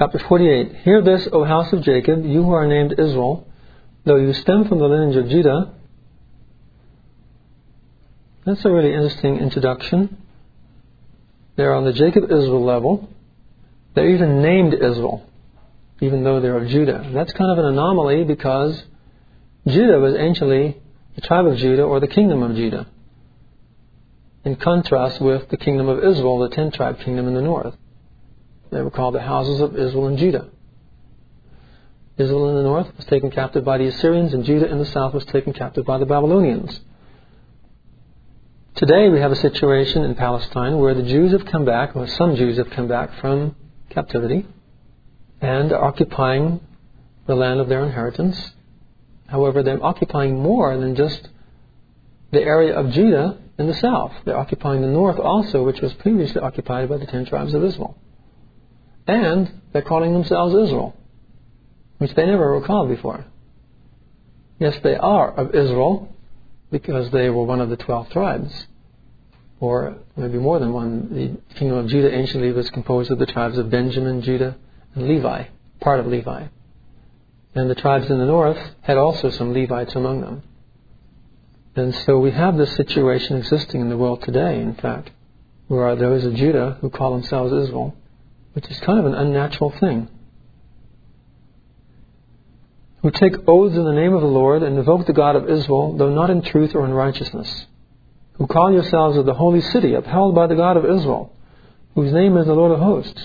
Chapter 48. Hear this, O house of Jacob, you who are named Israel, though you stem from the lineage of Judah. That's a really interesting introduction. They're on the Jacob-Israel level. They're even named Israel, even though they're of Judah. That's kind of an anomaly because Judah was anciently the tribe of Judah or the kingdom of Judah, in contrast with the kingdom of Israel, the 10-tribe kingdom in the north. They were called the houses of Israel and Judah. Israel in the north was taken captive by the Assyrians, and Judah in the south was taken captive by the Babylonians. Today we have a situation in Palestine where the Jews have come back, or some Jews have come back from captivity, and are occupying the land of their inheritance. However, they're occupying more than just the area of Judah in the south. They're occupying the north also, which was previously occupied by the 10 tribes of Israel. And they're calling themselves Israel, which they never were called before. Yes, they are of Israel because they were one of the 12 tribes, or maybe more than one. The kingdom of Judah anciently was composed of the tribes of Benjamin, Judah, and Levi, part of Levi. And the tribes in the north had also some Levites among them. And so we have this situation existing in the world today, in fact, where those of Judah who call themselves Israel, which is kind of an unnatural thing, who take oaths in the name of the Lord and invoke the God of Israel, though not in truth or in righteousness, who call yourselves of the holy city, upheld by the God of Israel, whose name is the Lord of hosts.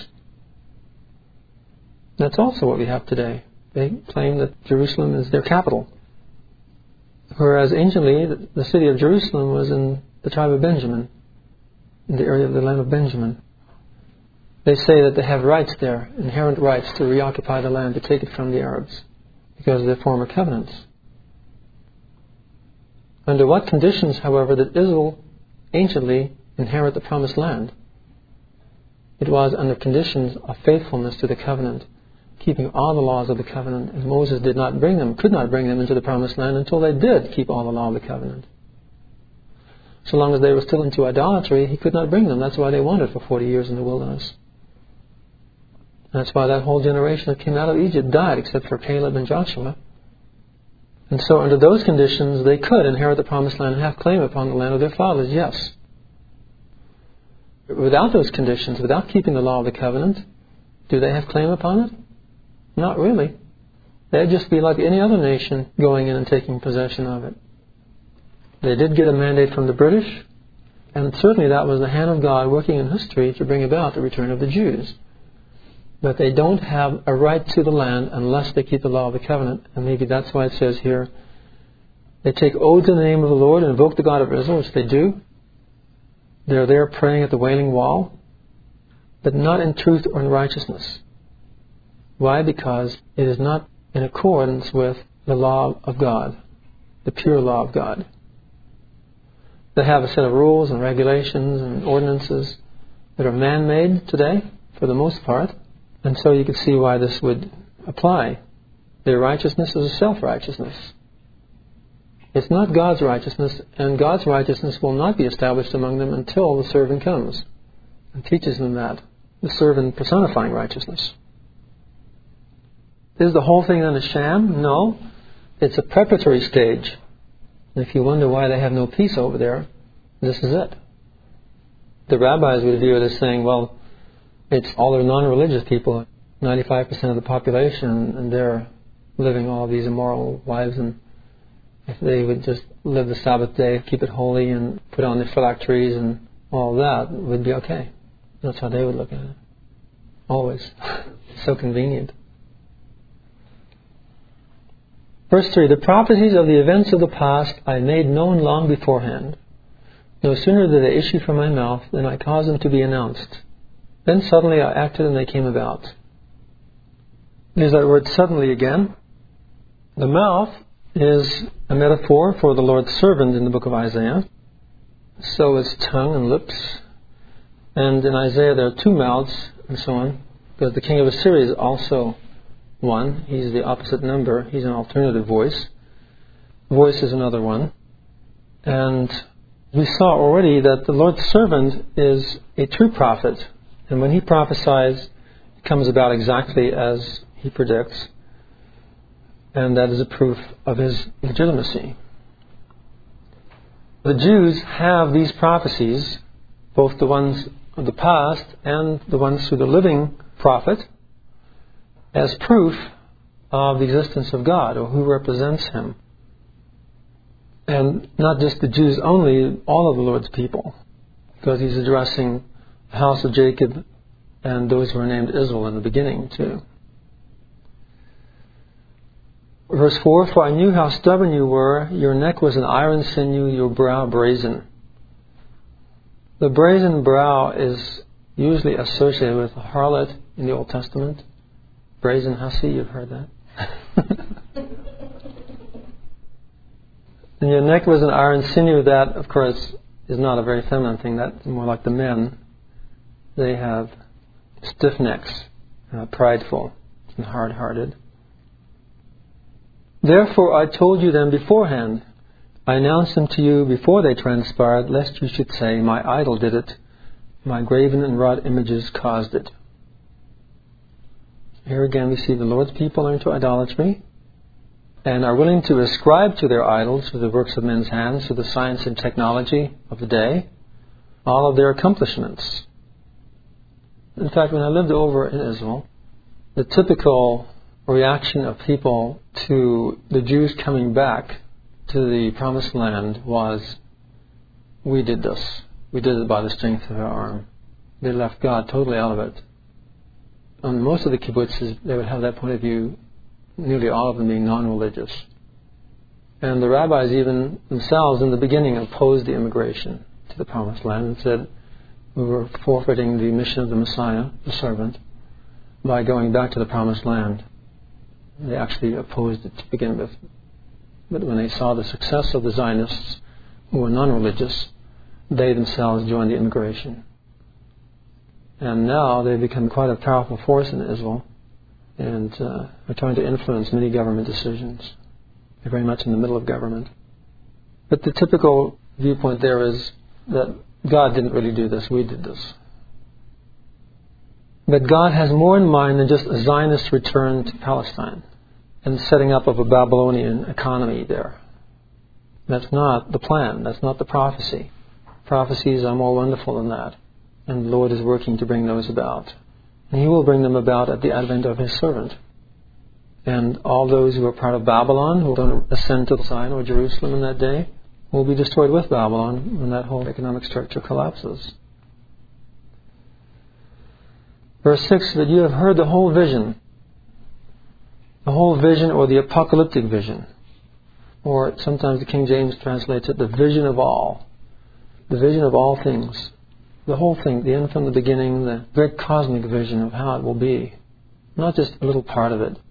That's also what we have today. They claim that Jerusalem is their capital, whereas anciently the city of Jerusalem was in the tribe of Benjamin, in the area of the land of Benjamin. They say that they have rights there, inherent rights to reoccupy the land, to take it from the Arabs, because of their former covenants. Under what conditions, however, did Israel anciently inherit the promised land? It was under conditions of faithfulness to the covenant, keeping all the laws of the covenant, and Moses could not bring them into the promised land until they did keep all the law of the covenant. So long as they were still into idolatry, he could not bring them. That's why they wandered for 40 years in the wilderness. That's why that whole generation that came out of Egypt died, except for Caleb and Joshua. And so under those conditions, they could inherit the promised land and have claim upon the land of their fathers, yes. Without those conditions, without keeping the law of the covenant, do they have claim upon it? Not really. They'd just be like any other nation going in and taking possession of it. They did get a mandate from the British, and certainly that was the hand of God working in history to bring about the return of the Jews. But they don't have a right to the land unless they keep the law of the covenant. And maybe that's why it says here, they take oaths in the name of the Lord and invoke the God of Israel, which they do. They're there praying at the Wailing Wall, but not in truth or in righteousness. Why? Because it is not in accordance with the law of God, the pure law of God. They have a set of rules and regulations and ordinances that are man-made today, for the most part. And so you can see why this would apply. Their righteousness is a self-righteousness. It's not God's righteousness, and God's righteousness will not be established among them until the servant comes and teaches them that. The servant personifying righteousness. Is the whole thing then a sham? No. It's a preparatory stage. And if you wonder why they have no peace over there, this is it. The rabbis would view it as saying, well, it's all the non-religious people, 95% of the population, and they're living all these immoral lives, and if they would just live the Sabbath day, keep it holy, and put on their phylacteries and all that, it would be okay. That's how they would look at it. Always. So convenient. Verse 3, the prophecies of the events of the past I made known long beforehand. No sooner did they issue from my mouth than I caused them to be announced. Then suddenly I acted and they came about. There's that word suddenly again. The mouth is a metaphor for the Lord's servant in the book of Isaiah. So is tongue and lips. And in Isaiah there are two mouths and so on. Because the king of Assyria is also one. He's the opposite number. He's an alternative voice. Voice is another one. And we saw already that the Lord's servant is a true prophet. And when he prophesies, comes about exactly as he predicts, and that is a proof of his legitimacy. The Jews have these prophecies, both the ones of the past and the ones through the living prophet, as proof of the existence of God, or who represents him. And not just the Jews only, all of the Lord's people, because he's addressing the house of Jacob and those who are named Israel in the beginning too. Verse 4, for I knew how stubborn you were, your neck was an iron sinew, your brow brazen. The brazen brow is usually associated with a harlot in the Old Testament. Brazen hussy, you've heard that. And your neck was an iron sinew. That, of course, is not a very feminine thing. That's more like the men. They have stiff necks, prideful and hard-hearted. Therefore I told you them beforehand. I announced them to you before they transpired, lest you should say, my idol did it, my graven and wrought images caused it. Here again we see the Lord's people are into idolatry and are willing to ascribe to their idols, through the works of men's hands, through the science and technology of the day, all of their accomplishments. In fact, when I lived over in Israel, the typical reaction of people to the Jews coming back to the Promised Land was, we did this. We did it by the strength of our arm. They left God totally out of it. On most of the kibbutzes, they would have that point of view, nearly all of them being non-religious. And the rabbis even themselves in the beginning opposed the immigration to the Promised Land and said we were forfeiting the mission of the Messiah, the servant, by going back to the Promised Land. They actually opposed it to begin with. But when they saw the success of the Zionists, who were non-religious, they themselves joined the immigration. And now they've become quite a powerful force in Israel, and are trying to influence many government decisions. They're very much in the middle of government. But the typical viewpoint there is that God didn't really do this, we did this. But God has more in mind than just a Zionist return to Palestine and setting up of a Babylonian economy there. That's not the plan. That's not the prophecy. Prophecies are more wonderful than that. And the Lord is working to bring those about. And He will bring them about at the advent of His servant. And all those who are part of Babylon, who don't ascend to Zion or Jerusalem in that day, will be destroyed with Babylon when that whole economic structure collapses. Verse 6, that you have heard the whole vision. The whole vision, or the apocalyptic vision. Or sometimes the King James translates it, the vision of all. The vision of all things. The whole thing, the end from the beginning, the great cosmic vision of how it will be. Not just a little part of it.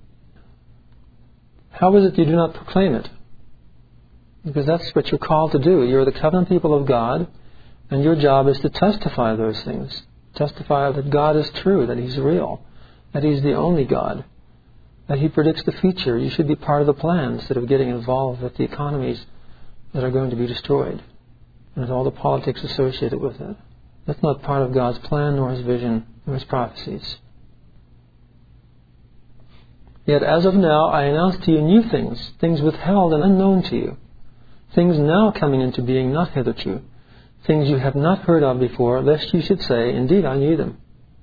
How is it you do not proclaim it? Because that's what you're called to do. You're the covenant people of God, and your job is to testify those things. Testify that God is true, that He's real, that He's the only God, that He predicts the future. You should be part of the plan instead of getting involved with the economies that are going to be destroyed and with all the politics associated with it. That's not part of God's plan, nor His vision, nor His prophecies. Yet as of now, I announce to you new things, things withheld and unknown to you, things now coming into being, not hitherto, things you have not heard of before, lest you should say, indeed, I knew them.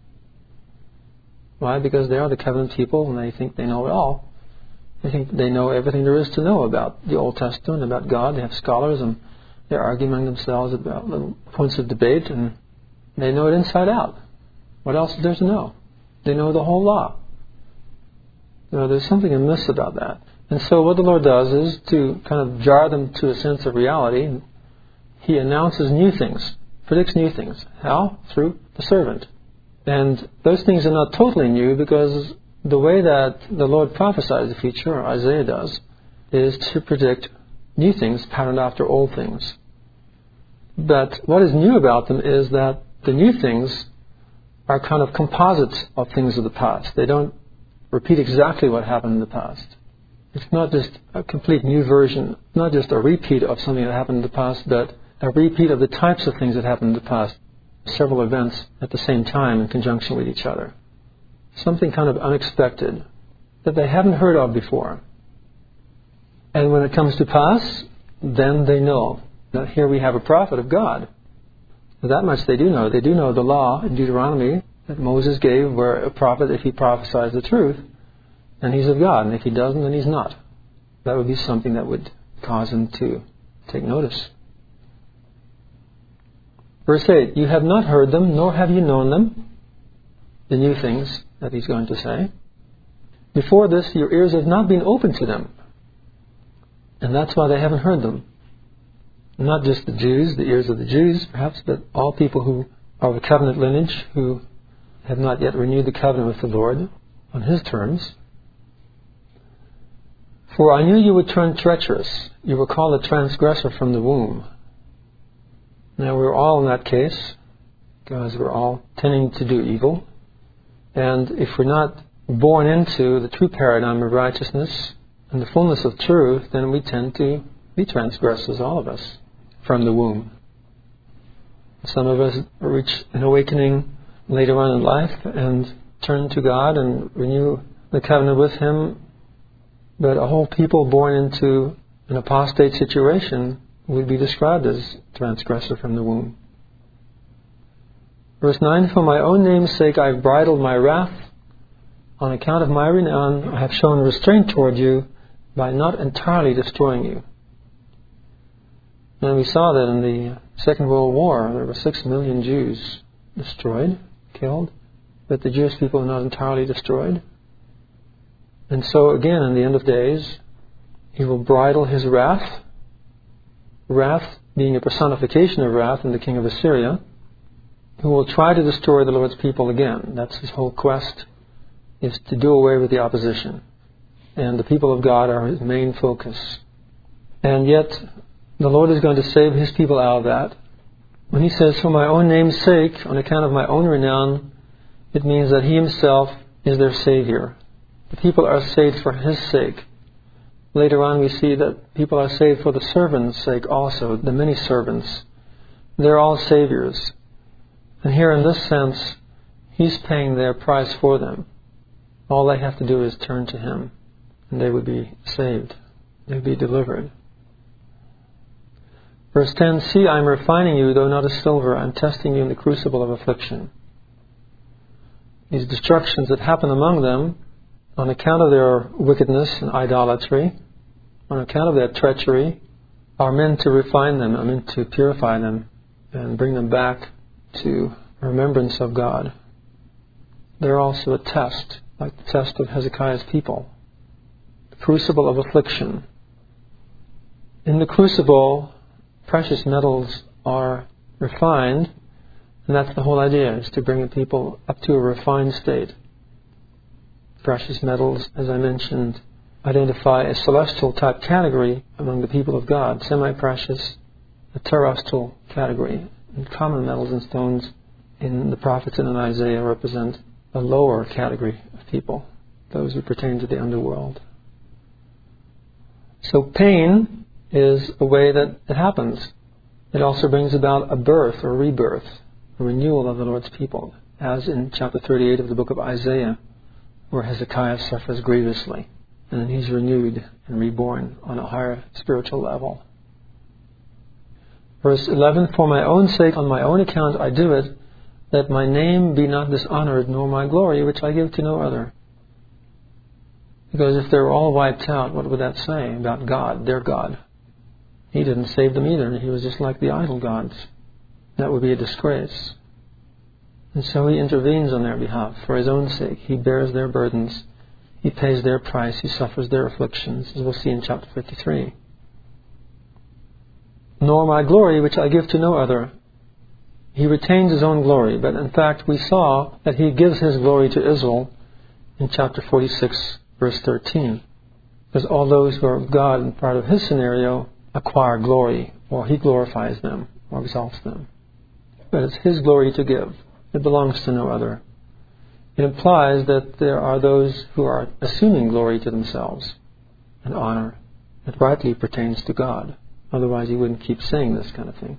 Why? Because they are the covenant people, and they think they know it all. They think they know everything there is to know about the Old Testament, about God. They have scholars, and they're arguing among themselves about little points of debate, and they know it inside out. What else is there to know? They know the whole law. There's something amiss about that. And so what the Lord does is to kind of jar them to a sense of reality. He announces new things, predicts new things. How? Through the servant. And those things are not totally new, because the way that the Lord prophesies the future, or Isaiah does, is to predict new things patterned after old things. But what is new about them is that the new things are kind of composites of things of the past. They don't repeat exactly what happened in the past. It's not just a complete new version, not just a repeat of something that happened in the past, but a repeat of the types of things that happened in the past. Several events at the same time in conjunction with each other. something kind of unexpected that they haven't heard of before. And when it comes to pass, then they know that here we have a prophet of God. That much they do know. They do know the law in Deuteronomy that Moses gave, where a prophet, if he prophesies the truth, then he's of God, and if he doesn't, then he's not. That would be something that would cause them to take notice. Verse 8, you have not heard them, nor have you known them, the new things that he's going to say. Before this, your ears have not been open to them. And that's why they haven't heard them. Not just the Jews, the ears of the Jews, perhaps, but all people who are of a covenant lineage, who have not yet renewed the covenant with the Lord on His terms. For I knew you would turn treacherous. You were called a transgressor from the womb. Now we're all in that case, because we're all tending to do evil. And if we're not born into the true paradigm of righteousness and the fullness of truth, then we tend to be transgressors, all of us, from the womb. Some of us reach an awakening later on in life and turn to God and renew the covenant with Him. But a whole people born into an apostate situation would be described as transgressor from the womb. Verse 9, for my own name's sake I have bridled my wrath. On account of my renown I have shown restraint toward you by not entirely destroying you. And we saw that in the Second World War there were 6 million Jews destroyed, killed, but the Jewish people were not entirely destroyed. And so again, in the end of days, He will bridle His wrath, wrath being a personification of wrath in the king of Assyria, who will try to destroy the Lord's people again. That's His whole quest, is to do away with the opposition. And the people of God are His main focus. And yet, the Lord is going to save His people out of that. When He says, for my own name's sake, on account of my own renown, it means that He Himself is their Savior. The people are saved for His sake. Later on we see that people are saved for the servants' sake also, the many servants. They're all saviors. And here in this sense, He's paying their price for them. All they have to do is turn to Him, and they would be saved. They would be delivered. Verse 10, see, I am refining you, though not as silver. I am testing you in the crucible of affliction. These destructions that happen among them, on account of their wickedness and idolatry, on account of their treachery, are meant to refine them, are meant to purify them, and bring them back to remembrance of God. They're also a test, like the test of Hezekiah's people. The crucible of affliction. In the crucible, precious metals are refined, and that's the whole idea, is to bring the people up to a refined state. Precious metals, as I mentioned, identify a celestial type category among the people of God, semi-precious, a terrestrial category. And common metals and stones in the prophets and in Isaiah represent a lower category of people, those who pertain to the underworld. So pain is a way that it happens. It also brings about a birth or rebirth, a renewal of the Lord's people, as in chapter 38 of the book of Isaiah, where Hezekiah suffers grievously, and then he's renewed and reborn on a higher spiritual level. Verse 11, for my own sake, on my own account I do it, that my name be not dishonored, nor my glory, which I give to no other. Because if they were all wiped out, what would that say about God, their God? He didn't save them either. He was just like the idol gods. That would be a disgrace. And so He intervenes on their behalf for His own sake. He bears their burdens. He pays their price. He suffers their afflictions, as we'll see in chapter 53. Nor my glory, which I give to no other. He retains His own glory, but in fact we saw that He gives His glory to Israel in chapter 46, verse 13. Because all those who are of God and part of His scenario acquire glory, or He glorifies them, or exalts them. But it's His glory to give. It belongs to no other. It implies that there are those who are assuming glory to themselves and honor that rightly pertains to God. Otherwise He wouldn't keep saying this kind of thing.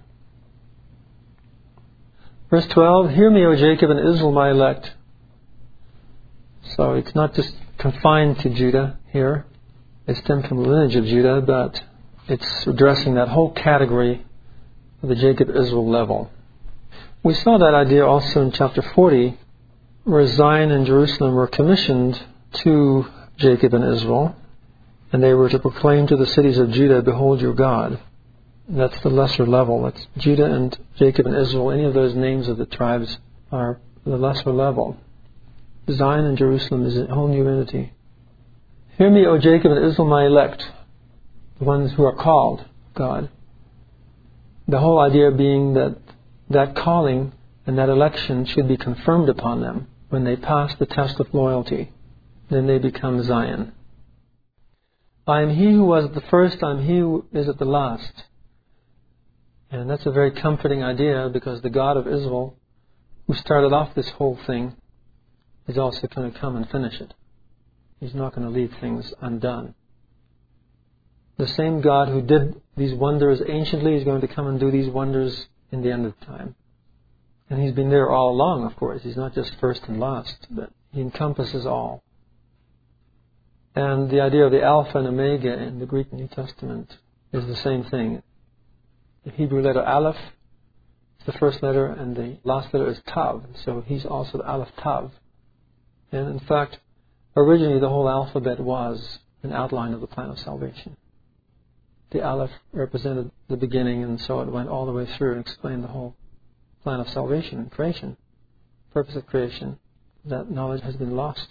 Verse 12, hear me, O Jacob, and Israel, my elect. So it's not just confined to Judah here. It stemmed from the lineage of Judah, but it's addressing that whole category of the Jacob-Israel level. We saw that idea also in chapter 40, where Zion and Jerusalem were commissioned to Jacob and Israel, and they were to proclaim to the cities of Judah, "Behold your God." And that's the lesser level. That's Judah and Jacob and Israel. Any of those names of the tribes are the lesser level. Zion and Jerusalem is a whole new entity. Hear me, O Jacob and Israel, my elect, the ones who are called God. The whole idea being that that calling and that election should be confirmed upon them when they pass the test of loyalty. Then they become Zion. I am he who was at the first, I am he who is at the last. And that's a very comforting idea, because the God of Israel, who started off this whole thing, is also going to come and finish it. He's not going to leave things undone. The same God who did these wonders anciently is going to come and do these wonders in the end of time. And He's been there all along, of course. He's not just first and last, but He encompasses all. And the idea of the Alpha and Omega in the Greek New Testament is the same thing. The Hebrew letter Aleph is the first letter, and the last letter is Tav. So He's also the Aleph Tav. And in fact, originally the whole alphabet was an outline of the plan of salvation. The Aleph represented the beginning, and so it went all the way through and explained the whole plan of salvation and creation, purpose of creation. That knowledge has been lost.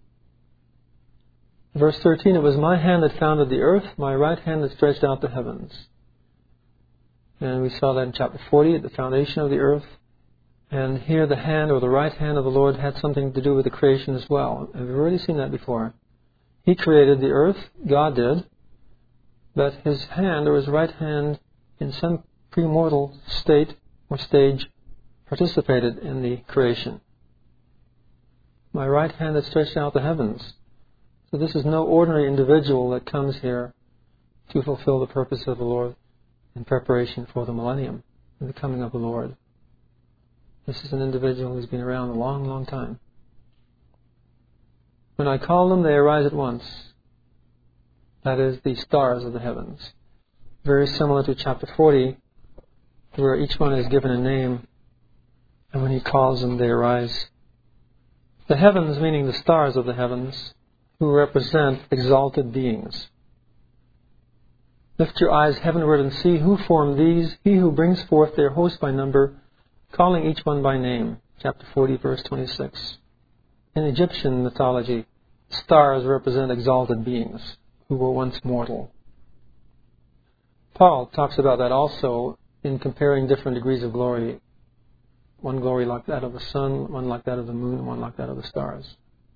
Verse 13, it was my hand that founded the earth, my right hand that stretched out the heavens. And we saw that in chapter 40, at the foundation of the earth. And here the hand, or the right hand of the Lord, had something to do with the creation as well. And we've already seen that before. He created the earth, God did, but His hand, or His right hand, in some premortal state or stage, participated in the creation. My right hand that stretched out the heavens. So this is no ordinary individual that comes here to fulfill the purpose of the Lord in preparation for the millennium and the coming of the Lord. This is an individual who's been around a long, long time. When I call them, they arise at once. That is, the stars of the heavens. Very similar to chapter 40, where each one is given a name, and when He calls them, they arise. The heavens, meaning the stars of the heavens, who represent exalted beings. Lift your eyes heavenward and see who formed these, He who brings forth their host by number, calling each one by name. Chapter 40, verse 26. In Egyptian mythology, stars represent exalted beings who were once mortal. Paul talks about that also in comparing different degrees of glory. One glory like that of the sun, one like that of the moon, one like that of the stars.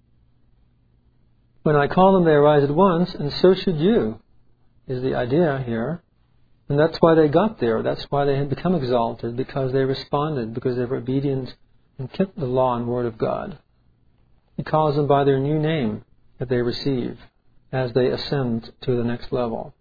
When I call them, they arise at once, and so should you, is the idea here. And that's why they got there. That's why they had become exalted, because they responded, because they were obedient and kept the law and word of God. He calls them by their new name that they receive as they ascend to the next level.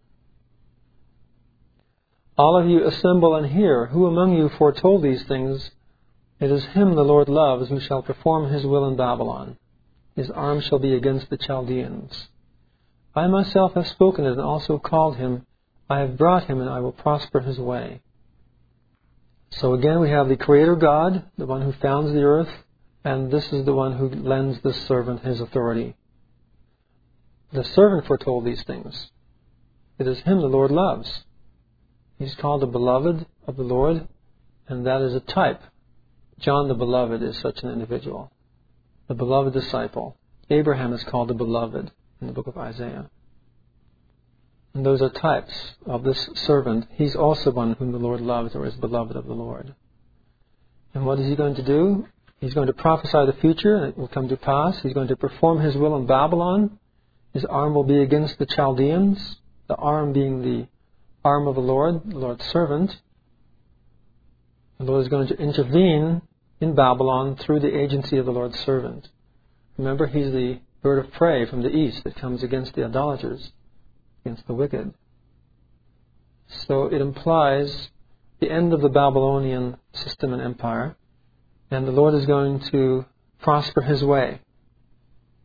All of you assemble and hear. Who among you foretold these things? It is Him the Lord loves, who shall perform His will in Babylon. His arm shall be against the Chaldeans. I myself have spoken it and also called him. I have brought him, and I will prosper his way. So again we have the Creator God, the one who founds the earth, and this is the one who lends the servant his authority. The servant foretold these things. It is Him the Lord loves. He's called the beloved of the Lord, and that is a type. John the Beloved is such an individual. The beloved disciple. Abraham is called the beloved in the book of Isaiah. And those are types of this servant. He's also one whom the Lord loves, or is beloved of the Lord. And what is He going to do? He's going to prophesy the future, and it will come to pass. He's going to perform His will in Babylon. His arm will be against the Chaldeans, the arm being the arm of the Lord's servant. The Lord is going to intervene in Babylon through the agency of the Lord's servant. Remember, He's the bird of prey from the east that comes against the idolaters, against the wicked. So it implies the end of the Babylonian system and empire, and the Lord is going to prosper His way.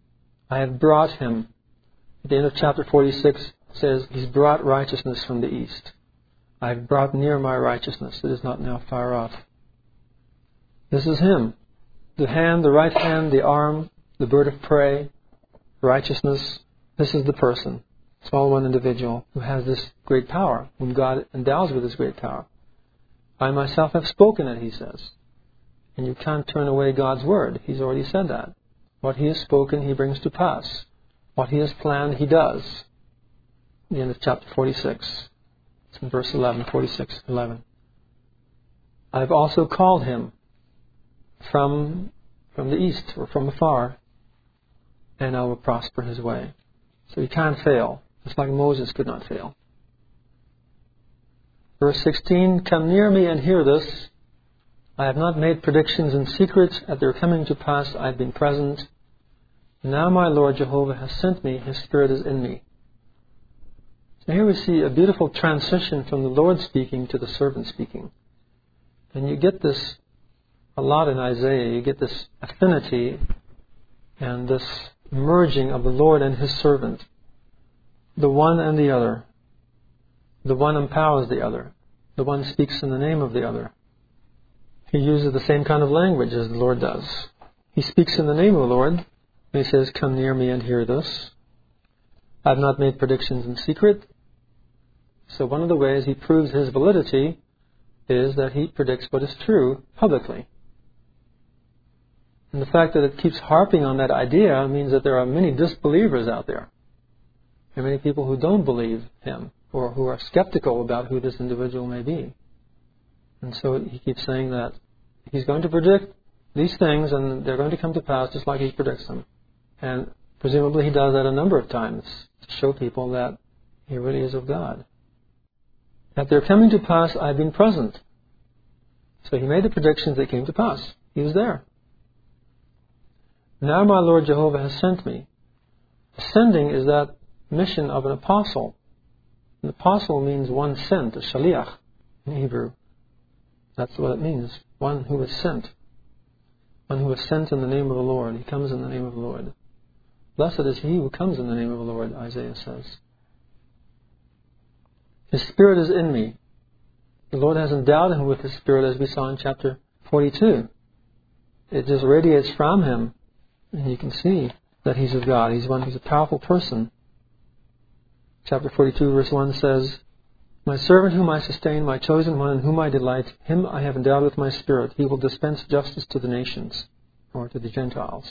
I have brought him. At the end of chapter 46 it says, He's brought righteousness from the east. I have brought near my righteousness. It is not now far off. This is Him. The hand, the right hand, the arm, the bird of prey, righteousness. This is the person. It's all one individual who has this great power, whom God endows with this great power. I myself have spoken it, He says. And you can't turn away God's word. He's already said that. What He has spoken, He brings to pass. What He has planned, He does. The end of chapter 46. It's in verse 11, 46:11. I have also called him from the east or from afar, and I will prosper his way. So he can't fail, just like Moses could not fail. Verse 16, come near me and hear this. I have not made predictions in secret. At their coming to pass I have been present. Now my Lord Jehovah has sent me. His Spirit is in me. So here we see a beautiful transition from the Lord speaking to the servant speaking. And you get this a lot in Isaiah. You get this affinity and this merging of the Lord and His servant. The one and the other. The one empowers the other. The one speaks in the name of the other. He uses the same kind of language as the Lord does. He speaks in the name of the Lord, and He says, come near me and hear this. I have not made predictions in secret. So one of the ways He proves His validity is that He predicts what is true publicly. And the fact that it keeps harping on that idea means that there are many disbelievers out there. There are many people who don't believe Him, or who are skeptical about who this individual may be. And so He keeps saying that He's going to predict these things and they're going to come to pass just like He predicts them. And presumably He does that a number of times to show people that He really is of God. At their coming to pass, I've been present. So He made the predictions that came to pass. He was there. Now my Lord Jehovah has sent me. Sending is that mission of an apostle. An apostle means one sent, a shaliach in Hebrew. That's what it means. One who is sent. One who is sent in the name of the Lord. He comes in the name of the Lord. Blessed is he who comes in the name of the Lord, Isaiah says. His Spirit is in me. The Lord has endowed him with His Spirit, as we saw in chapter 42. It just radiates from Him, and you can see that He's of God. He's one who's a powerful person. Chapter 42, verse 1 says, my servant whom I sustain, my chosen one in whom I delight, him I have endowed with my Spirit. He will dispense justice to the nations, or to the Gentiles.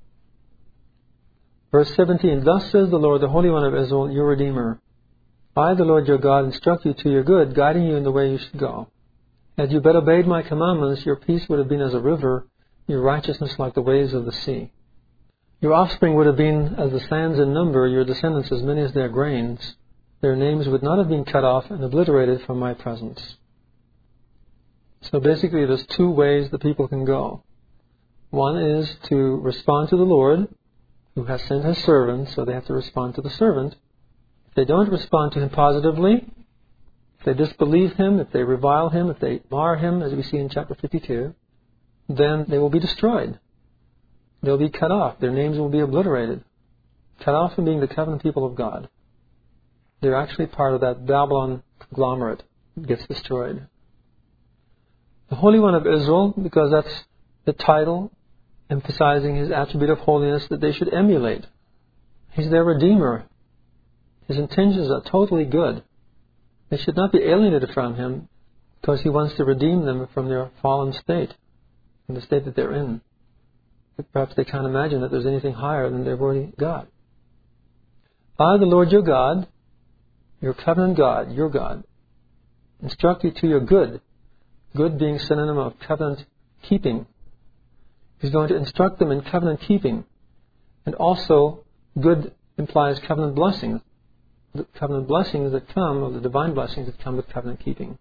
Verse 17, thus says the Lord, the Holy One of Israel, your Redeemer. I, the Lord your God, instruct you to your good, guiding you in the way you should go. Had you but obeyed my commandments, your peace would have been as a river, your righteousness like the waves of the sea. Your offspring would have been as the sands in number, your descendants as many as their grains. Their names would not have been cut off and obliterated from my presence. So basically there's two ways the people can go. One is to respond to the Lord, who has sent His servant, so they have to respond to the servant. If they don't respond to Him positively, if they disbelieve Him, if they revile Him, if they mar Him, as we see in chapter 52, then they will be destroyed. They'll be cut off. Their names will be obliterated. Cut off from being the covenant people of God. They're actually part of that Babylon conglomerate that gets destroyed. The Holy One of Israel, because that's the title emphasizing His attribute of holiness that they should emulate. He's their Redeemer. His intentions are totally good. They should not be alienated from Him because He wants to redeem them from their fallen state, from the state that they're in. But perhaps they can't imagine that there's anything higher than they've already got. I, the Lord your God, your covenant God, your God, instruct you to your good. Good being synonym of covenant keeping. He's going to instruct them in covenant keeping. And also, good implies covenant blessings. The covenant blessings that come, or the divine blessings that come with covenant keeping.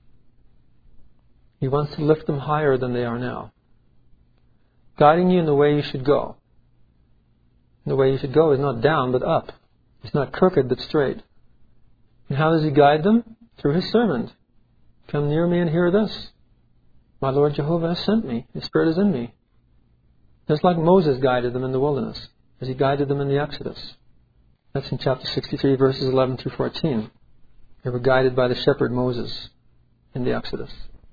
He wants to lift them higher than they are now. Guiding you in the way you should go. The way you should go is not down, but up. It's not crooked, but straight. And how does He guide them? Through His servant. Come near me and hear this. My Lord Jehovah has sent me. His Spirit is in me. Just like Moses guided them in the wilderness. as He guided them in the Exodus. That's in chapter 63, verses 11 through 14. They were guided by the shepherd Moses in the Exodus.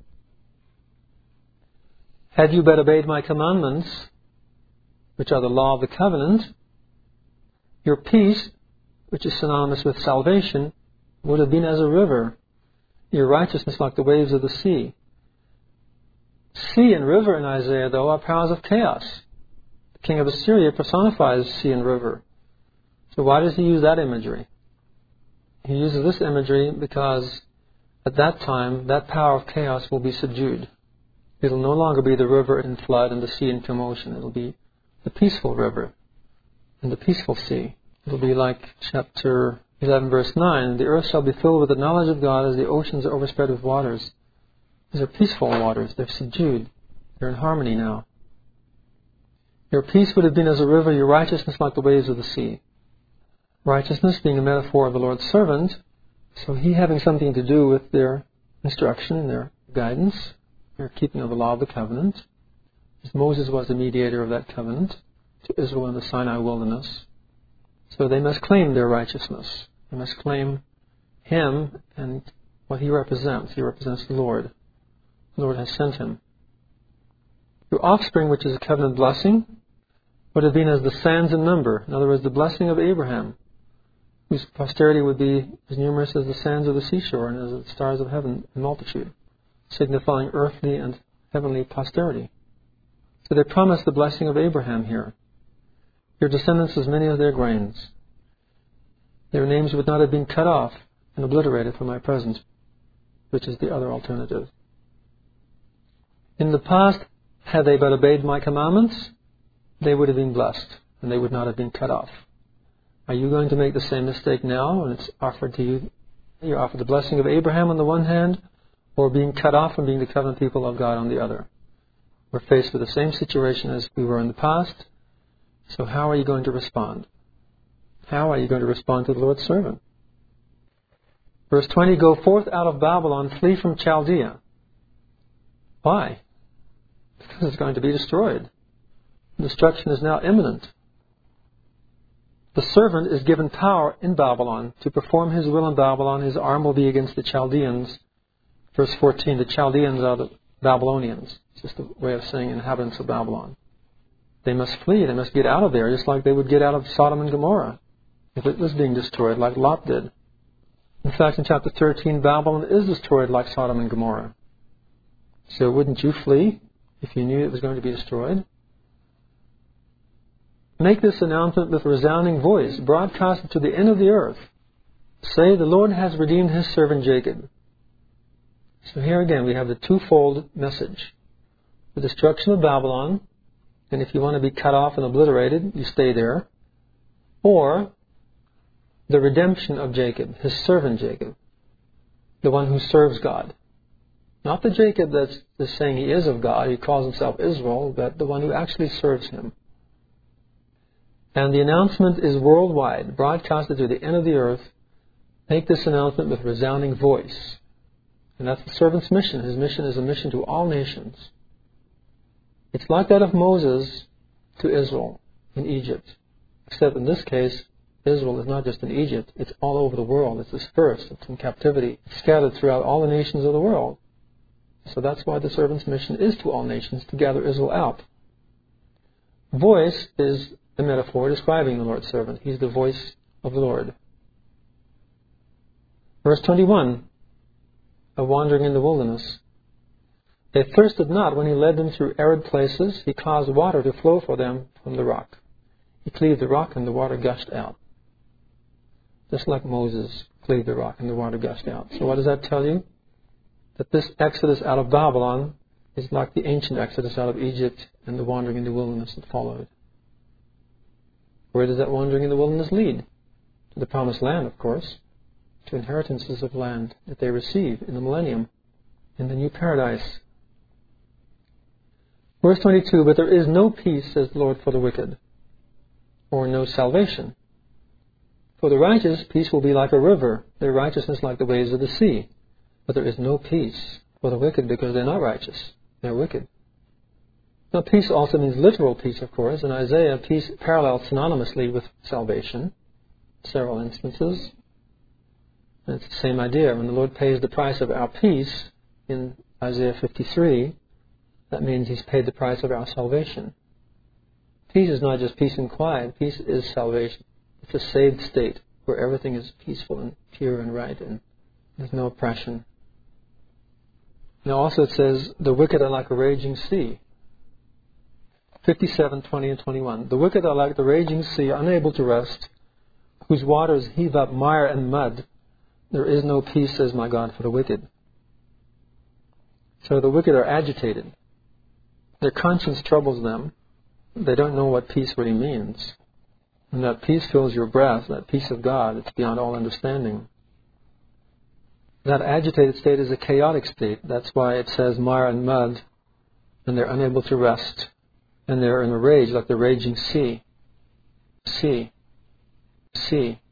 Had you but obeyed my commandments, which are the law of the covenant, your peace, which is synonymous with salvation, would have been as a river, your righteousness like the waves of the sea. Sea and river in Isaiah, though, are powers of chaos. The king of Assyria personifies sea and river. So why does he use that imagery? He uses this imagery because at that time, that power of chaos will be subdued. It will no longer be the river in flood and the sea in commotion. It will be the peaceful river and the peaceful sea. It will be like chapter 11, verse 9. The earth shall be filled with the knowledge of God as the oceans are overspread with waters. These are peaceful waters. They're subdued. They're in harmony now. Your peace would have been as a river, your righteousness like the waves of the sea. Righteousness being a metaphor of the Lord's servant, so He having something to do with their instruction and their guidance, their keeping of the law of the covenant. As Moses was the mediator of that covenant to Israel in the Sinai wilderness. So they must claim their righteousness. They must claim Him and what He represents. He represents the Lord. The Lord has sent Him. Your offspring, which is a covenant blessing, would have been as the sands in number. In other words, the blessing of Abraham, whose posterity would be as numerous as the sands of the seashore and as the stars of heaven in multitude, signifying earthly and heavenly posterity. So they promise the blessing of Abraham here. Your descendants as many as their grains. Their names would not have been cut off and obliterated from my presence, which is the other alternative. In the past, had they but obeyed my commandments, they would have been blessed, and they would not have been cut off. Are you going to make the same mistake now when it's offered to you? You're offered the blessing of Abraham on the one hand, or being cut off from being the covenant people of God on the other. We're faced with the same situation as we were in the past, so how are you going to respond? How are you going to respond to the Lord's servant? Verse 20, go forth out of Babylon, flee from Chaldea. Why? Because it's going to be destroyed. Destruction is now imminent. The servant is given power in Babylon to perform his will in Babylon. His arm will be against the Chaldeans. Verse 14, the Chaldeans are the Babylonians. It's just a way of saying inhabitants of Babylon. They must flee. They must get out of there, just like they would get out of Sodom and Gomorrah if it was being destroyed, like Lot did. In fact, in chapter 13, Babylon is destroyed like Sodom and Gomorrah. So wouldn't you flee if you knew it was going to be destroyed? Make this announcement with a resounding voice, broadcast it to the end of the earth. Say, the Lord has redeemed His servant Jacob. So here again we have the twofold message. The destruction of Babylon, and if you want to be cut off and obliterated, you stay there. Or the redemption of Jacob, His servant Jacob, the one who serves God. Not the Jacob that's saying he is of God, he calls himself Israel, but the one who actually serves Him. And the announcement is worldwide, broadcasted to the end of the earth. Make this announcement with resounding voice. And that's the servant's mission. His mission is a mission to all nations. It's like that of Moses to Israel in Egypt. Except in this case, Israel is not just in Egypt. It's all over the world. It's dispersed. It's in captivity. It's scattered throughout all the nations of the world. So that's why the servant's mission is to all nations, to gather Israel out. Voice is the metaphor describing the Lord's servant. He's the voice of the Lord. Verse 21, a wandering in the wilderness. They thirsted not when He led them through arid places. He caused water to flow for them from the rock. He cleaved the rock and the water gushed out. Just like Moses cleaved the rock and the water gushed out. So what does that tell you? That this exodus out of Babylon is like the ancient exodus out of Egypt and the wandering in the wilderness that followed. Where does that wandering in the wilderness lead? To the promised land, of course. To inheritances of land that they receive in the millennium, in the new paradise. Verse 22, but there is no peace, says the Lord, for the wicked, or no salvation. For the righteous, peace will be like a river, their righteousness like the waves of the sea. But there is no peace for the wicked because they're not righteous. They're wicked. Now, peace also means literal peace, of course. In Isaiah, peace parallels synonymously with salvation, several instances. And it's the same idea. When the Lord pays the price of our peace in Isaiah 53, that means He's paid the price of our salvation. Peace is not just peace and quiet. Peace is salvation. It's a saved state where everything is peaceful and pure and right and there's no oppression. Now also it says, the wicked are like a raging sea. 57, 20 and 21. The wicked are like the raging sea, unable to rest, whose waters heave up mire and mud. There is no peace, says my God, for the wicked. So the wicked are agitated. Their conscience troubles them. They don't know what peace really means. And that peace fills your breath, that peace of God, it's beyond all understanding. That agitated state is a chaotic state. That's why it says mire and mud, and they're unable to rest. And they're in a rage like the raging sea. Sea.